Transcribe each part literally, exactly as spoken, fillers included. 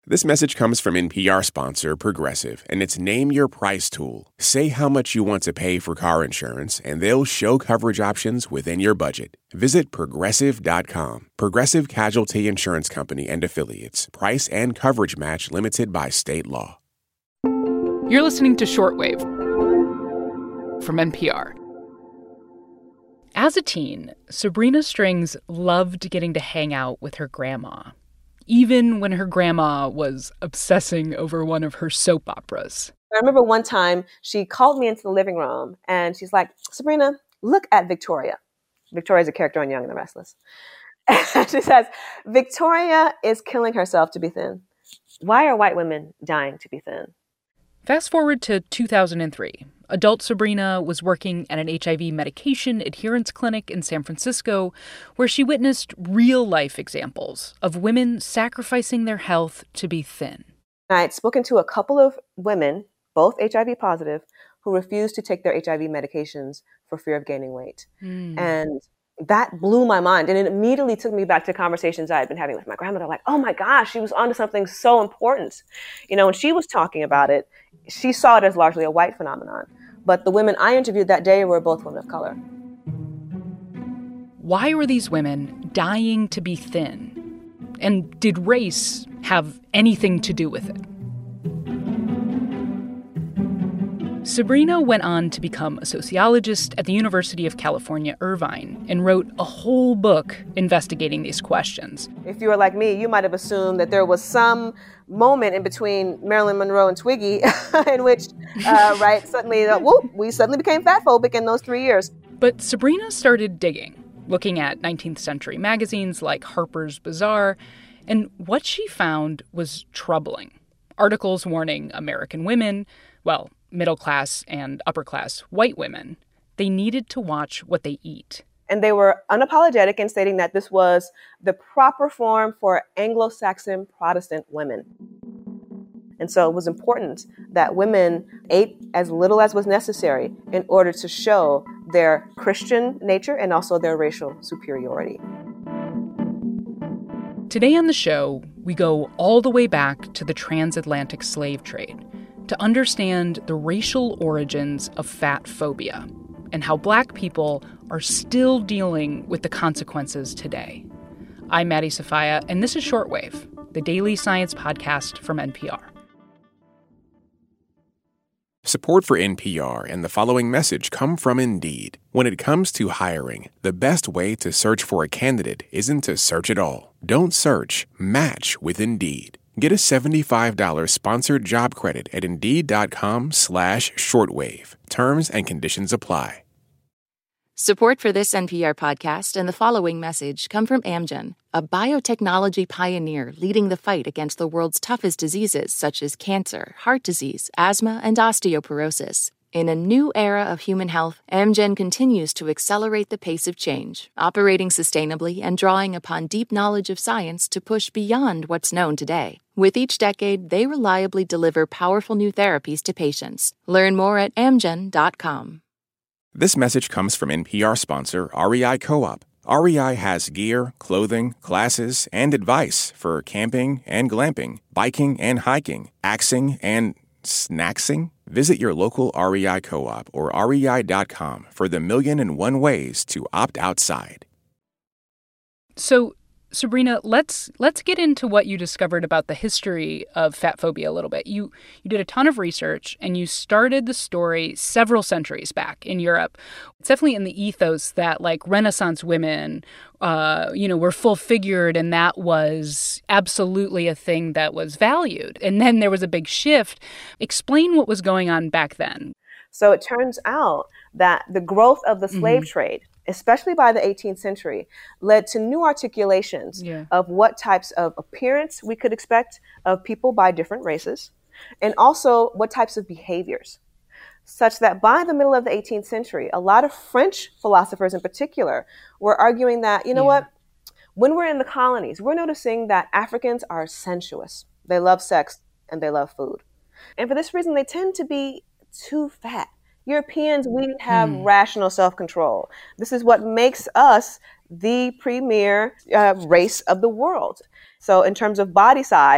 This message comes from N P R sponsor Progressive, and it's Name Your Price tool. Say how much you want to pay for car insurance, and they'll show coverage options within your budget. Visit Progressive dot com. Progressive Casualty Insurance Company and Affiliates. Price and coverage match limited by state law. You're listening to Shortwave from N P R. As a teen, Sabrina Strings loved getting to hang out with her grandma, even when her grandma was obsessing over one of her soap operas. I remember one time she called me into the living room and she's like, Sabrina, look at Victoria. Victoria's a character on Young and the Restless. And she says, Victoria is killing herself to be thin. Why are white women dying to be thin? Fast forward to two thousand three. Adult Sabrina was working at an H I V medication adherence clinic in San Francisco, where she witnessed real-life examples of women sacrificing their health to be thin. I had spoken to a couple of women, both H I V positive, who refused to take their H I V medications for fear of gaining weight. Mm. And that blew my mind. And it immediately took me back to conversations I had been having with my grandmother, like, oh my gosh, she was onto something so important. You know, when she was talking about it, she saw it as largely a white phenomenon. But the women I interviewed that day were both women of color. Why were these women dying to be thin? And did race have anything to do with it? Sabrina went on to become a sociologist at the University of California, Irvine, and wrote a whole book investigating these questions. If you were like me, you might have assumed that there was some moment in between Marilyn Monroe and Twiggy in which, uh, right, suddenly, uh, whoop, we suddenly became fat phobic in those three years. But Sabrina started digging, looking at nineteenth century magazines like Harper's Bazaar, and what she found was troubling. Articles warning American women, well, middle-class and upper-class white women, they needed to watch what they eat. And they were unapologetic in stating that this was the proper form for Anglo-Saxon Protestant women. And so it was important that women ate as little as was necessary in order to show their Christian nature and also their racial superiority. Today on the show, we go all the way back to the transatlantic slave trade to understand the racial origins of fat phobia and how Black people are still dealing with the consequences today. I'm Maddie Sofia, and this is Shortwave, the daily science podcast from N P R. Support for N P R and the following message come from Indeed. When it comes to hiring, the best way to search for a candidate isn't to search at all. Don't search, match with Indeed. Get a seventy-five dollars sponsored job credit at Indeed.com slash shortwave. Terms and conditions apply. Support for this N P R podcast and the following message come from Amgen, a biotechnology pioneer leading the fight against the world's toughest diseases such as cancer, heart disease, asthma, and osteoporosis. In a new era of human health, Amgen continues to accelerate the pace of change, operating sustainably and drawing upon deep knowledge of science to push beyond what's known today. With each decade, they reliably deliver powerful new therapies to patients. Learn more at amgen dot com. This message comes from N P R sponsor R E I Co-op. R E I has gear, clothing, classes, and advice for camping and glamping, biking and hiking, axing and snacksing. Visit your local R E I Co-op or R E I dot com for the million and one ways to opt outside. So, Sabrina, let's let's get into what you discovered about the history of fat phobia a little bit. You you did a ton of research and you started the story several centuries back in Europe. It's definitely in the ethos that like Renaissance women, uh, you know, were full figured, and that was absolutely a thing that was valued. And then there was a big shift. Explain what was going on back then. So it turns out that the growth of the slave mm-hmm. trade, especially by the eighteenth century, led to new articulations yeah. of what types of appearance we could expect of people by different races, and also what types of behaviors. Such that by the middle of the eighteenth century, a lot of French philosophers in particular were arguing that, you know yeah. what, when we're in the colonies, we're noticing that Africans are sensuous. They love sex and they love food. And for this reason, they tend to be too fat. Europeans, we have hmm. rational self-control. This is what makes us the premier uh, race of the world. So in terms of body size,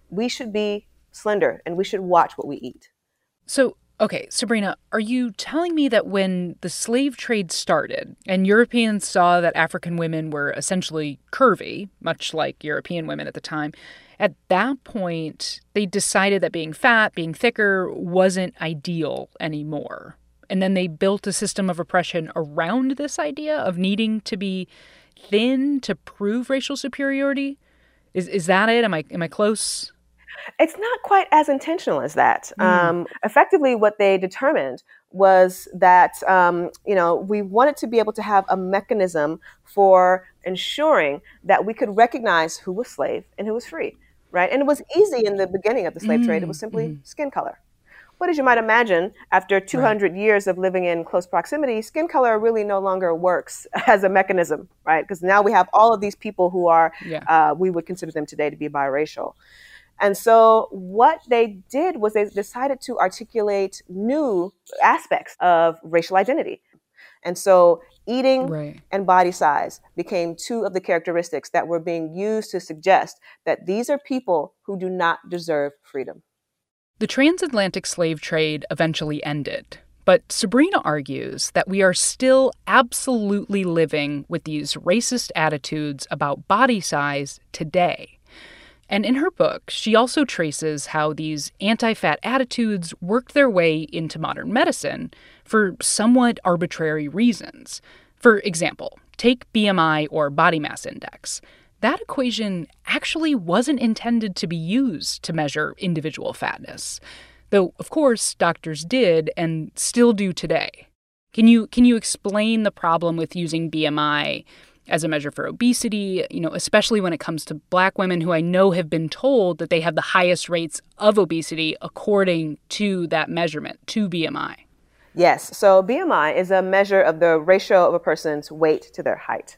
we should be slender and we should watch what we eat. So, okay, Sabrina, are you telling me that when the slave trade started and Europeans saw that African women were essentially curvy, much like European women at the time, at that point, they decided that being fat, being thicker, wasn't ideal anymore? And then they built a system of oppression around this idea of needing to be thin to prove racial superiority? Is is that it? Am I am I close? It's not quite as intentional as that. Mm. Um, effectively, what they determined was that, um, you know, we wanted to be able to have a mechanism for ensuring that we could recognize who was slave and who was free, right? And it was easy in the beginning of the slave mm. trade. It was simply mm. skin color. But as you might imagine, after two hundred right. years of living in close proximity, skin color really no longer works as a mechanism, right? Because now we have all of these people who are, yeah. uh, we would consider them today to be biracial. And so what they did was they decided to articulate new aspects of racial identity. And so eating right. and body size became two of the characteristics that were being used to suggest that these are people who do not deserve freedom. The transatlantic slave trade eventually ended, but Sabrina argues that we are still absolutely living with these racist attitudes about body size today. And in her book, she also traces how these anti-fat attitudes worked their way into modern medicine for somewhat arbitrary reasons. For example, take B M I or body mass index. That equation actually wasn't intended to be used to measure individual fatness, though, of course, doctors did and still do today. Can you can you explain the problem with using B M I as a measure for obesity, you know, especially when it comes to Black women who I know have been told that they have the highest rates of obesity according to that measurement, to B M I? Yes. So B M I is a measure of the ratio of a person's weight to their height.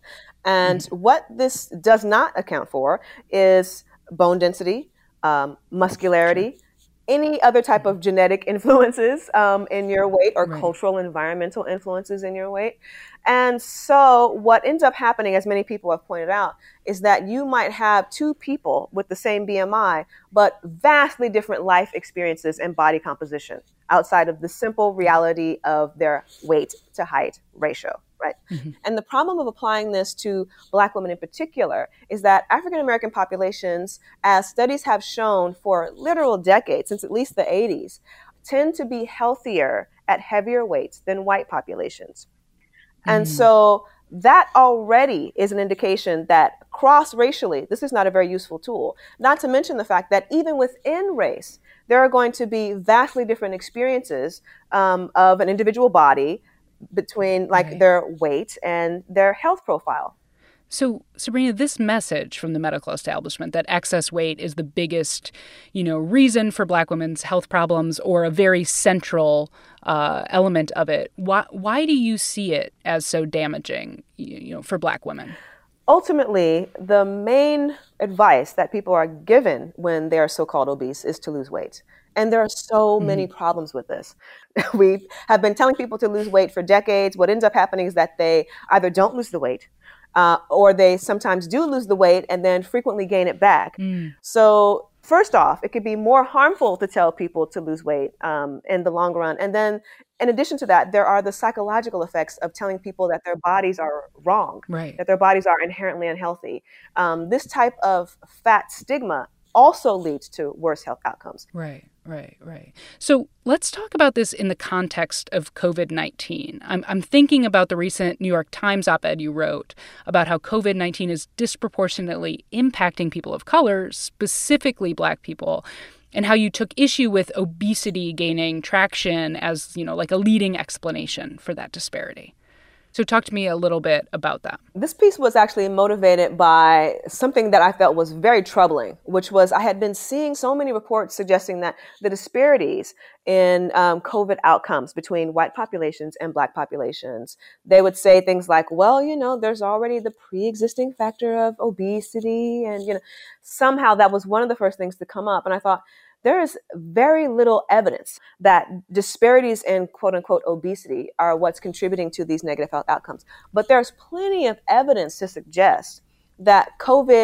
And mm-hmm. what this does not account for is bone density, um, muscularity, any other type of genetic influences um, in your weight or right. cultural, environmental influences in your weight. And so what ends up happening, as many people have pointed out, is that you might have two people with the same B M I, but vastly different life experiences and body composition outside of the simple reality of their weight to height ratio. Right. Mm-hmm. And the problem of applying this to Black women in particular is that African-American populations, as studies have shown for literal decades, since at least the eighties, tend to be healthier at heavier weights than white populations. Mm-hmm. And so that already is an indication that cross-racially, this is not a very useful tool. Not to mention the fact that even within race, there are going to be vastly different experiences um, of an individual body between like right. their weight and their health profile. So, Sabrina, this message from the medical establishment that excess weight is the biggest, you know, reason for Black women's health problems or a very central uh, element of it, why, why do you see it as so damaging, you know, for Black women? Ultimately, the main advice that people are given when they are so-called obese is to lose weight. And there are so mm-hmm. many problems with this. We have been telling people to lose weight for decades. What ends up happening is that they either don't lose the weight uh, or they sometimes do lose the weight and then frequently gain it back. Mm. So first off, it could be more harmful to tell people to lose weight um, in the long run. And then in addition to that, there are the psychological effects of telling people that their bodies are wrong, right. that their bodies are inherently unhealthy. Um, this type of fat stigma also leads to worse health outcomes. Right, right, right. So let's talk about this in the context of COVID nineteen. I'm, I'm thinking about the recent New York Times op-ed you wrote about how COVID nineteen is disproportionately impacting people of color, specifically Black people, and how you took issue with obesity gaining traction as, you know, like a leading explanation for that disparity. So talk to me a little bit about that. This piece was actually motivated by something that I felt was very troubling, which was I had been seeing so many reports suggesting that the disparities in um, COVID outcomes between white populations and Black populations, they would say things like, well, you know, there's already the pre-existing factor of obesity. And, you know, somehow that was one of the first things to come up. And I thought, there is very little evidence that disparities in quote unquote obesity are what's contributing to these negative health outcomes. But there's plenty of evidence to suggest that COVID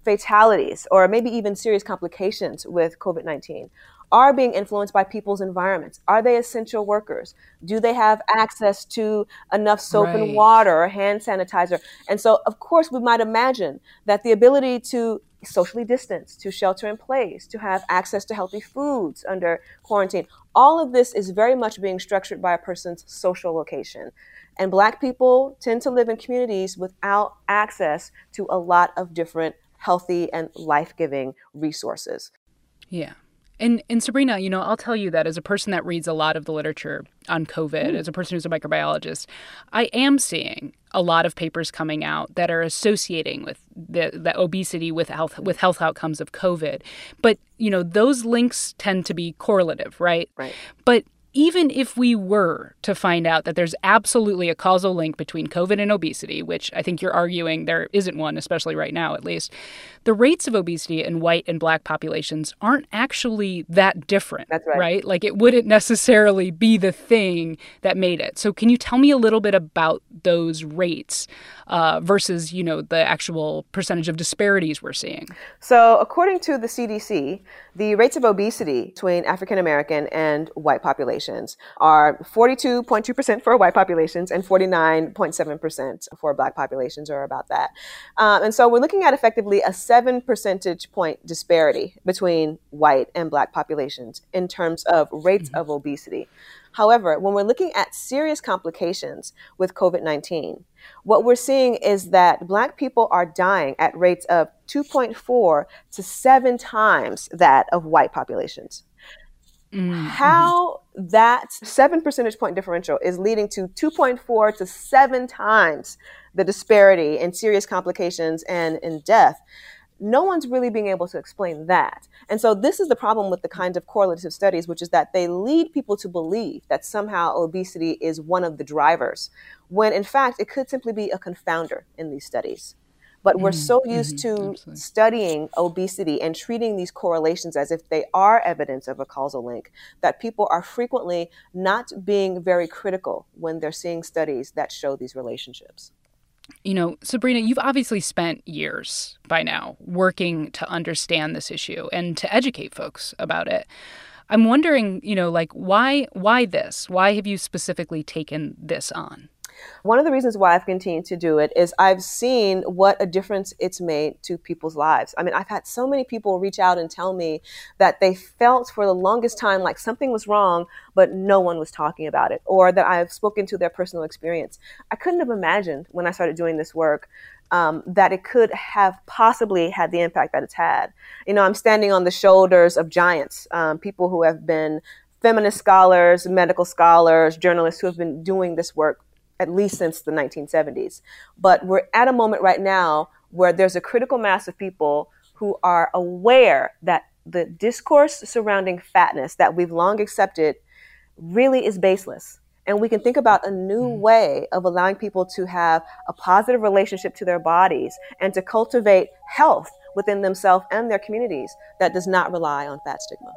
fatalities or maybe even serious complications with COVID nineteen are being influenced by people's environments. Are they essential workers? Do they have access to enough soap right. and water or hand sanitizer? And so, of course, we might imagine that the ability to socially distance, to shelter in place, to have access to healthy foods under quarantine, all of this is very much being structured by a person's social location. And Black people tend to live in communities without access to a lot of different healthy and life-giving resources. Yeah. And, and Sabrina, you know, I'll tell you that as a person that reads a lot of the literature on COVID, mm. as a person who's a microbiologist, I am seeing a lot of papers coming out that are associating with the, the obesity with health with health outcomes of COVID. But, you know, those links tend to be correlative, right? Right. But even if we were to find out that there's absolutely a causal link between COVID and obesity, which I think you're arguing there isn't one, especially right now at least, the rates of obesity in white and Black populations aren't actually that different. That's right. Right? Like it wouldn't necessarily be the thing that made it. So can you tell me a little bit about those rates uh, versus, you know, the actual percentage of disparities we're seeing? So according to the C D C, the rates of obesity between African American and white populations are forty-two point two percent for white populations and forty-nine point seven percent for Black populations, or about that. Um, and so we're looking at effectively a seven percentage point disparity between white and Black populations in terms of rates mm-hmm. of obesity. However, when we're looking at serious complications with COVID nineteen, what we're seeing is that Black people are dying at rates of two point four to seven times that of white populations. Mm-hmm. How that seven percentage point differential is leading to two point four to seven times the disparity in serious complications and in death, no one's really being able to explain that. And so this is the problem with the kind of correlative studies, which is that they lead people to believe that somehow obesity is one of the drivers, when in fact it could simply be a confounder in these studies. But we're so used mm-hmm, to absolutely. studying obesity and treating these correlations as if they are evidence of a causal link, that people are frequently not being very critical when they're seeing studies that show these relationships. You know, Sabrina, you've obviously spent years by now working to understand this issue and to educate folks about it. I'm wondering, you know, like, why why this? Why have you specifically taken this on? One of the reasons why I've continued to do it is I've seen what a difference it's made to people's lives. I mean, I've had so many people reach out and tell me that they felt for the longest time like something was wrong, but no one was talking about it, or that I've spoken to their personal experience. I couldn't have imagined when I started doing this work um, that it could have possibly had the impact that it's had. You know, I'm standing on the shoulders of giants, um, people who have been feminist scholars, medical scholars, journalists who have been doing this work at least since the nineteen seventies. But we're at a moment right now where there's a critical mass of people who are aware that the discourse surrounding fatness that we've long accepted really is baseless. And we can think about a new way of allowing people to have a positive relationship to their bodies and to cultivate health within themselves and their communities that does not rely on fat stigma.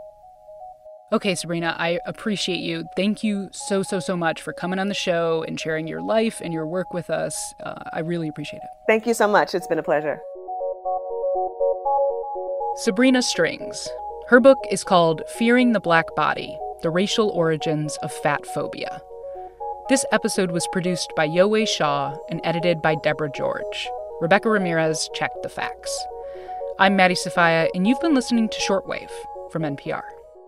Okay, Sabrina, I appreciate you. Thank you so, so, so much for coming on the show and sharing your life and your work with us. Uh, I really appreciate it. Thank you so much. It's been a pleasure. Sabrina Strings. Her book is called Fearing the Black Body, The Racial Origins of Fat Phobia. This episode was produced by Yowei Shaw and edited by Deborah George. Rebecca Ramirez checked the facts. I'm Maddie Sofia, and you've been listening to Shortwave from N P R.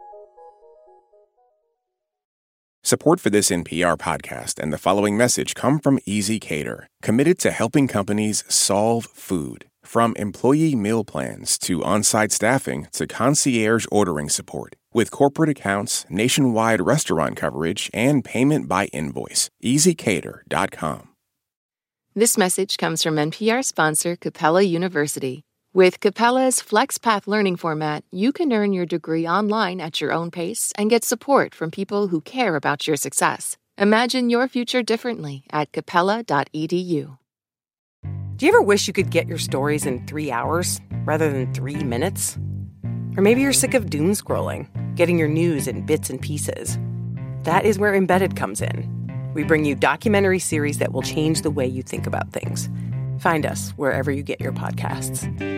Support for this N P R podcast and the following message come from ezCater, committed to helping companies solve food. From employee meal plans to on-site staffing to concierge ordering support. With corporate accounts, nationwide restaurant coverage, and payment by invoice. easy cater dot com. This message comes from N P R sponsor Capella University. With Capella's FlexPath learning format, you can earn your degree online at your own pace and get support from people who care about your success. Imagine your future differently at capella dot e d u. Do you ever wish you could get your stories in three hours rather than three minutes? Or maybe you're sick of doom scrolling, getting your news in bits and pieces. That is where Embedded comes in. We bring you documentary series that will change the way you think about things. Find us wherever you get your podcasts.